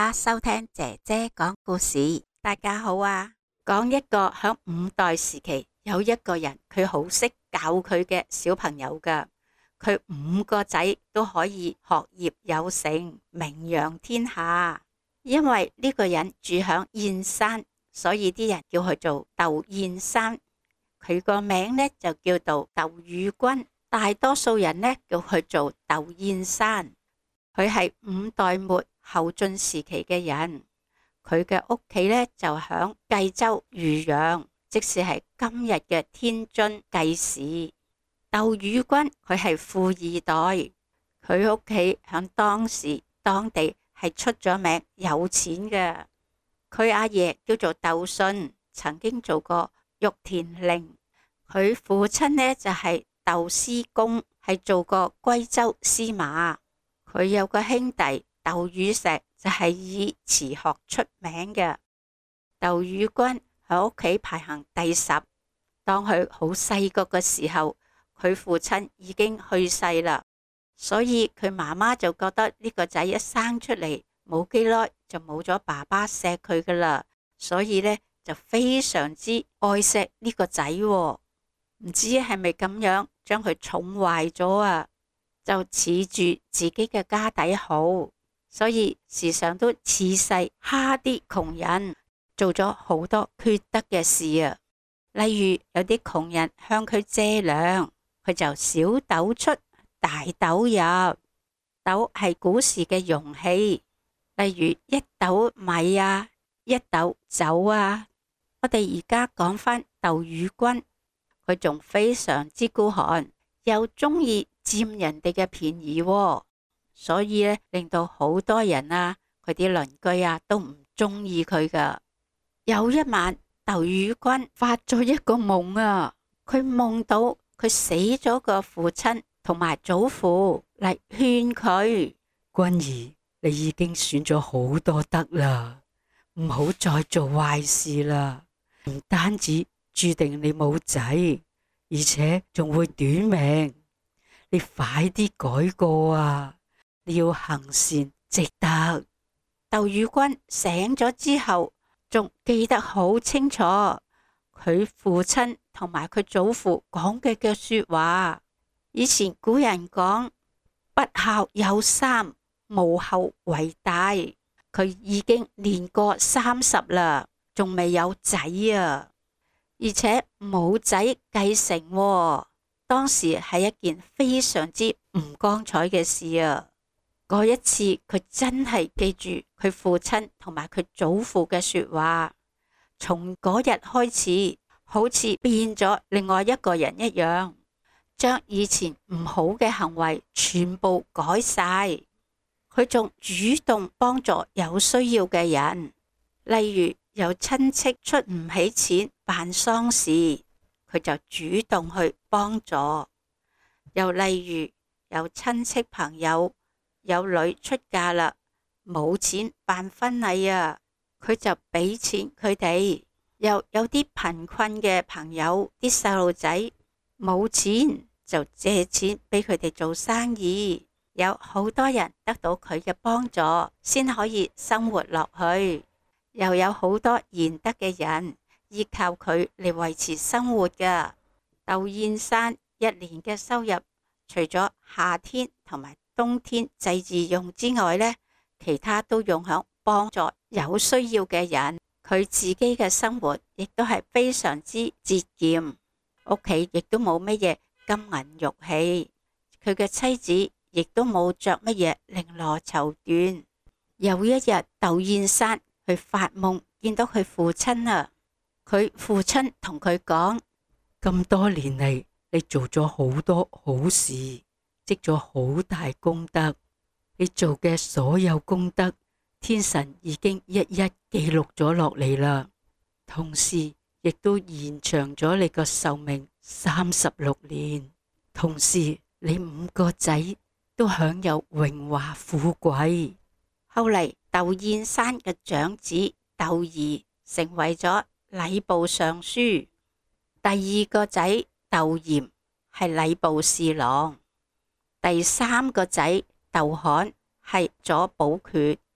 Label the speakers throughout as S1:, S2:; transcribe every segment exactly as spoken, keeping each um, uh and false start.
S1: 家收聽姐姐講故事。大家好啊，講一個響五代時期有一個人，佢好識教佢嘅小朋友噶，佢五個仔都可以學業有成，名揚天下。因為呢個人住響燕山，所以啲人叫佢做竇燕山。佢個名呢就叫做竇宇君，大多數人呢叫佢做竇燕山。佢係五代末後晉時期嘅人，佢嘅屋企呢就響冀州漁陽，即是係今日嘅天津冀市。竇宇君佢係富二代，佢屋企響當時當地係出咗名有錢嘅。佢阿爺叫做竇順，曾經做過玉田令。佢父親呢就係竇師公，係做過歸州司馬。佢有個兄弟竇宇石，就係以詞學出名嘅。竇宇君喺屋企排行第十。當佢好細個嘅時候，佢父親已經去世啦，所以佢媽媽就覺得呢個仔一生出嚟冇幾耐就冇咗爸爸錫佢噶啦，所以呢就非常之愛錫呢個仔喎。唔知係咪咁樣將佢寵壞咗啊？就恃住自己嘅家底好，所以時常都恃勢蝦啲窮人，做咗好多缺德嘅事啊。例如有啲窮人向佢借糧，佢就小斗出，大斗入。斗係古時嘅容器，例如一斗米啊，一斗酒啊。我哋而家講返竇宇君，佢仲非常之孤寒，又中意佔人哋嘅便宜喎，所以咧令到好多人啊，佢啲鄰居啊都唔中意佢噶。有一晚，竇宇君發咗一個夢啊，佢夢到佢死咗個父親同埋祖父嚟勸佢：
S2: 君兒，你已經選咗好多德啦，唔好再做壞事啦。唔單止注定你冇仔，而且仲會短命。你快啲改過啊！你要行善積德。
S1: 竇宇君醒咗之後，仲記得好清楚佢父親同埋佢祖父講嘅嘅說話。以前古人講不孝有三，無後為大。佢已經年過三十啦，仲未有仔啊，而且冇仔繼承喎。當時係一件非常之唔光彩嘅事啊！嗰一次佢真係記住佢父親同埋佢祖父嘅說話，從嗰日開始，好似變咗另外一個人一樣，將以前唔好嘅行為全部改晒。佢仲主動幫助有需要嘅人，例如有親戚出唔起錢辦喪事，佢就主動去幫助。又例如有親戚朋友有女出嫁啦，冇錢辦婚禮啊，佢就俾錢佢哋。又有啲貧困嘅朋友，啲細路仔冇錢，就借錢俾佢哋做生意。有好多人得到佢嘅幫助，先可以生活落去。又有好多賢德嘅人依靠佢嚟維持生活噶。竇燕山一年嘅收入，除咗夏天同埋冬天祭祀用之外呢，其他都用響幫助有需要嘅人。佢自己嘅生活亦都係非常之節儉，屋企亦都冇乜嘢金銀玉器，佢嘅妻子亦都冇着乜嘢綾羅綢緞。有一日，竇燕山去發夢，見到佢父親啊。佢父親同佢講：
S2: 咁多年嚟，你做咗好多好事，積咗好大功德。你做嘅所有功德，天神已經一一記錄咗落嚟啦。同時，亦都延長咗你個壽命三十六年。同時，你五個仔都享有榮華富貴。
S1: 後嚟，竇燕山嘅長子竇儀成為咗禮部尚書，第二個仔竇嚴係禮部侍郎，第三個仔竇罕係左寶缺，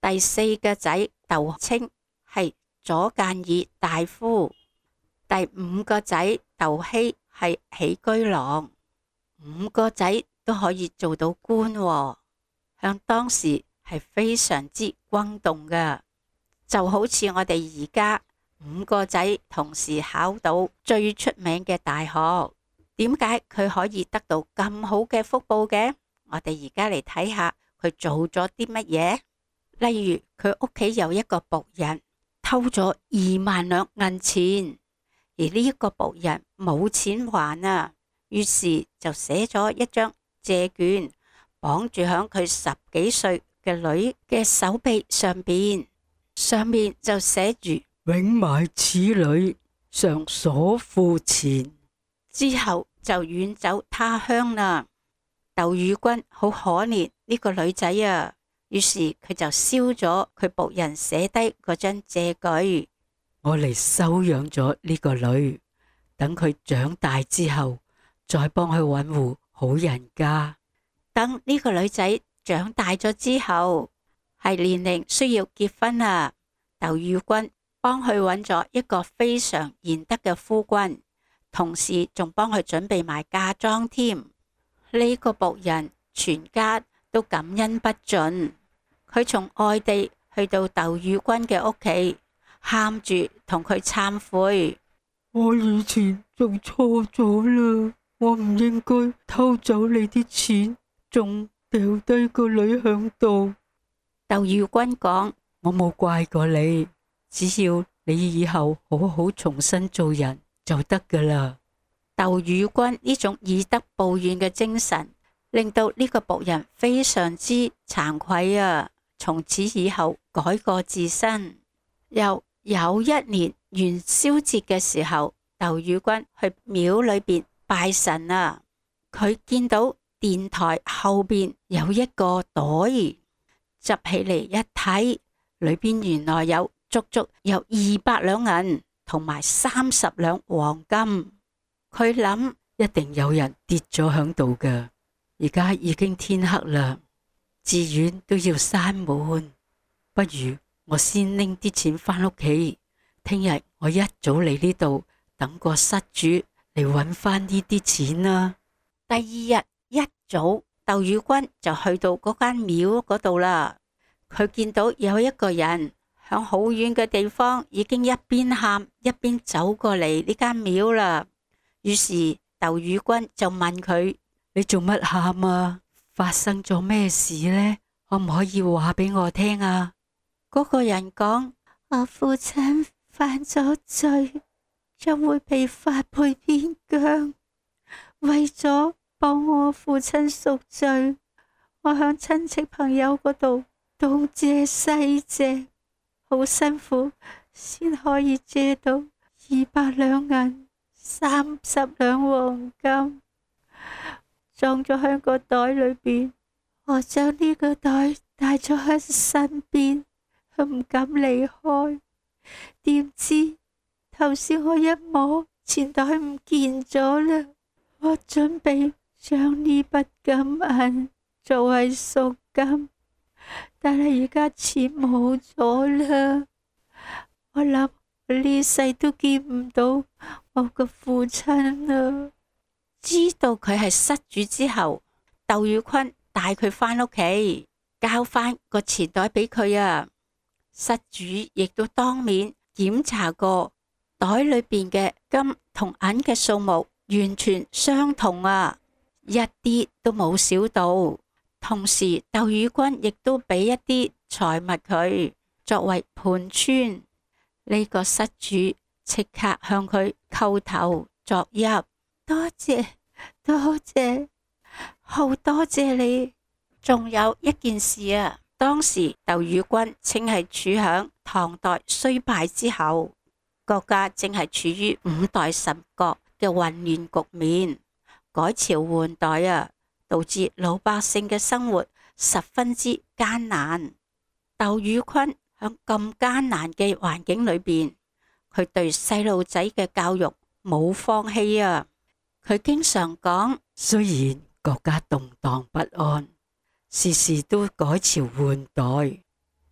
S1: 第四個仔竇清係左諫議大夫，第五個仔竇熙係起居郎，五個仔都可以做到官喎，響當時係非常之轟動㗎，就好似我哋而家五個仔同時考到最出名嘅大學，點解佢可以得到咁好嘅福報嘅？我哋而家嚟睇下佢做咗啲乜嘢。例如佢屋企有一個僕人偷咗二萬兩銀錢，而呢一個僕人冇錢還啊，於是就寫咗一張借券，綁住響佢十幾歲嘅女嘅手臂上邊，上面就寫住
S2: 永埋此女，上所付錢。
S1: 之後就遠走他鄉啦。竇宇君好可憐呢個女仔啊，於是佢就燒咗佢僕人寫低嗰張借據。
S2: 我嚟收養咗呢個女，等佢長大之後再幫佢搵戶好人家。
S1: 等呢個女仔長大咗之後，係年齡需要結婚啦，竇宇君幫佢搵咗一個非常賢德嘅夫君，同時仲幫佢準備埋嫁妝添。呢個僕人全家都感恩不盡，佢從外地去到竇宇君嘅屋企，喊住同佢懺悔：
S2: 我以前做錯咗啦，我唔應該偷走你啲錢，仲掉低個女響度。
S1: 竇宇君講：
S2: 我冇怪過你，只要你以後好好重新做人就得噶啦。
S1: 竇宇君呢種以德報怨嘅精神，令到呢個僕人非常之慚愧啊！從此以後改過自新。又有一年元宵節嘅時候，竇宇君去廟裏邊拜神啊，佢見到殿台後邊有一個袋，執起嚟一睇，裏邊原來有足足有二百兩銀同埋三十兩黃金。佢諗一定有人跌咗響度㗎，而家已經天黑啦，寺院都要閂門，不如我先拎啲錢返屋企，聽日我一早嚟呢度等個失主嚟搵返呢啲錢啦。第二日一早，竇宇君就去到嗰間廟嗰度啦，佢見到有一個人響好遠嘅地方，已經一邊喊一邊走過嚟呢間廟啦。於是竇宇君就問佢：你做乜喊啊？發生咗咩事呢？可唔可以話俾我聽啊？嗰個人講：我父親犯咗罪，將會被發配邊疆。為咗幫我父親贖罪，我向親戚朋友嗰度東借西借，好辛苦先可以借到二百兩銀。三十兩黃金裝咗喺個袋裏邊，我將呢個袋帶咗喺身邊，唔敢離開。點知頭先我一摸，錢袋唔見咗啦。我準備將呢筆金銀作為贖金，但係而家錢冇咗啦。我諗呢世都見唔到我個父親啊！知道佢係失主之後，竇宇君帶佢返屋企，交返個錢袋俾佢啊。失主亦都當面檢查過袋裏邊嘅金同銀嘅數目完全相同啊，一啲都冇少到。同時，竇宇君亦都俾一啲財物佢作為盤川。呢個失主即刻向佢叩頭作揖，多謝多謝，好多謝你。仲有一件事啊，當時竇宇君正係處響唐代衰敗之後，國家正係處於五代十國嘅混亂局面，改朝換代啊，導致老百姓嘅生活十分之艱難。竇宇君喺咁艱難嘅環境裏邊，佢對細路仔嘅教育冇放棄啊！佢經常講，
S2: 雖然國家動盪不安，時時都改朝換代，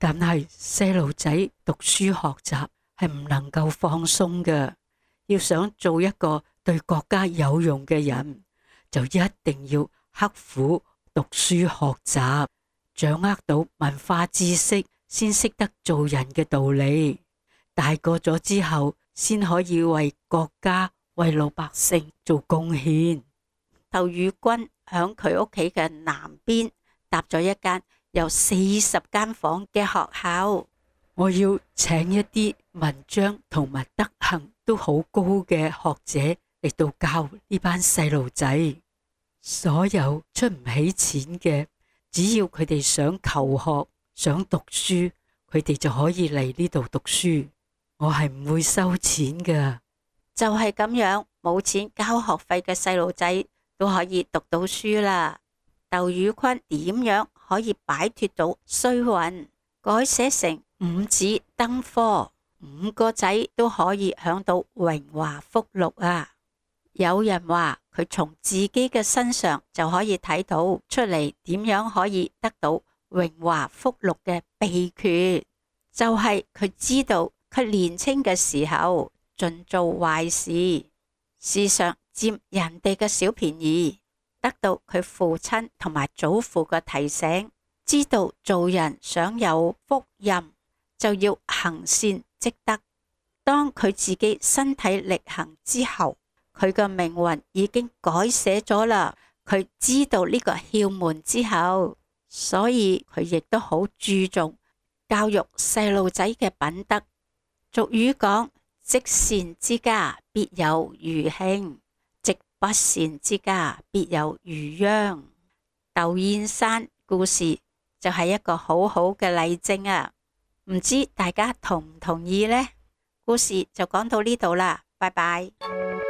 S2: 但係細路仔讀書學習係唔能夠放鬆嘅，要想做一個對國家有用嘅人，就一定要刻苦讀書學習，掌握到文化知識，先識得做人嘅道理。大個咗之後，先可以為國家、為老百姓做貢獻。竇宇君響佢屋企嘅南邊搭咗一間有四十間房嘅學校。我要請一啲文章同埋德行都好高嘅學者嚟到教呢班細路仔。所有出唔起錢嘅，只要佢哋想求學、想讀書，佢哋就可以嚟呢度讀書。我係唔會收錢㗎。就係咁樣，冇錢交學費嘅細路仔都可以讀到書啦。竇宇坤點樣可以擺脫到衰運，改寫成五子登科，五個仔都可以享到榮華福祿啊！有人話佢從自己嘅身上就可以睇到出嚟點樣可以得到榮華福祿嘅秘訣，就係佢知道佢年輕嘅時候盡做壞事，時常佔人哋嘅小便宜，得到佢父親同埋祖父嘅提醒，知道做人想有福蔭就要行善積德。當佢自己身體力行之後，佢嘅命運已經改寫咗啦。佢知道呢個竅門之後，所以佢亦都好注重教育細路仔嘅品德。俗語講：積善之家必有餘慶，積不善之家必有餘殃。竇燕山故事就係一個好好嘅例證啊！唔知大家同唔同意呢？故事就講到呢度啦，拜拜。